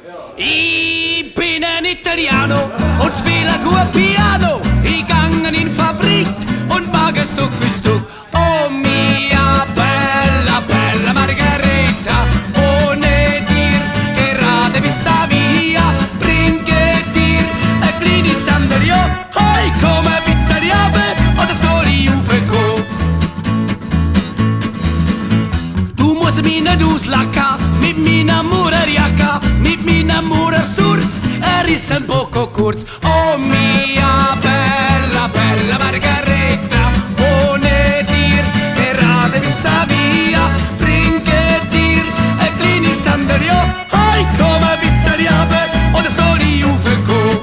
Ich bin ein Italiano und spiele gut Piano. Ich gang in Fabrik und mag es Stück für Stück. Oh mia bella, bella Margareta, ohne dir gerade bis a via. Bringe dir ein kleines Sanderio, hoi come Pizzeriabe oder soll ich aufgehen? Du musst mich nicht auslacken mit meiner Murerjacke, mit meiner Murersurz, ist ein poco kurz. Oh mia bella, bella Margareta, ohne dir gerade bis a via. Bringe dir ein kleines Standerio, hoi come Pizzeriabe oder soll ich aufgehen?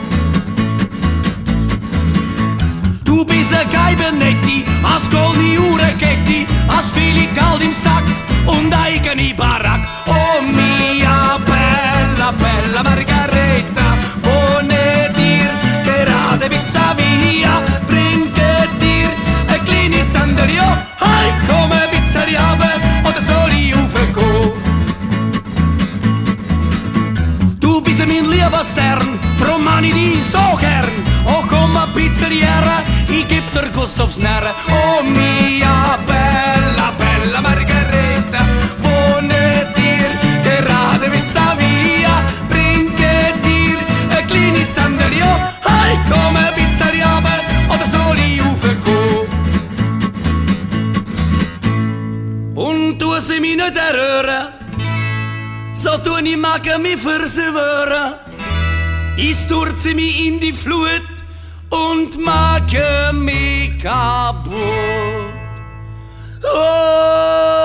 Du bist ein Geibernetti, hast goldene Uhrketti, hast viele Geld im Sack und eigene Barack. Oh mia bella, bella Margareta, ohne dir gerade bis a via. Bringe dir ein kleines Standerio, hoi come Pizzeriabe oder soll ich aufgehen? Du bist mein lieber Stern, drum man ich dich so gern. Oh komm a Pizzeriere, ich geb dir Guss aufs Nerven. Oh mia bella, bella Margareta, ohne dir gerade bis a via. Bringe dir ein kleines Standerio, hoi come Pizzeriabe oder soll ich aufgehen? Und du sie mich nicht erröhren, so tun ich mag mich verswören. Ich stürze mich in die Flut und mag mich kaputt. Oh.